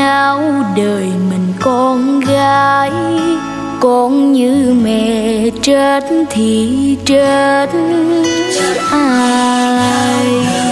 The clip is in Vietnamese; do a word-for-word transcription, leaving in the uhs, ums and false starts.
nhau đời mình con gái, con như mẹ chết thì chết ai.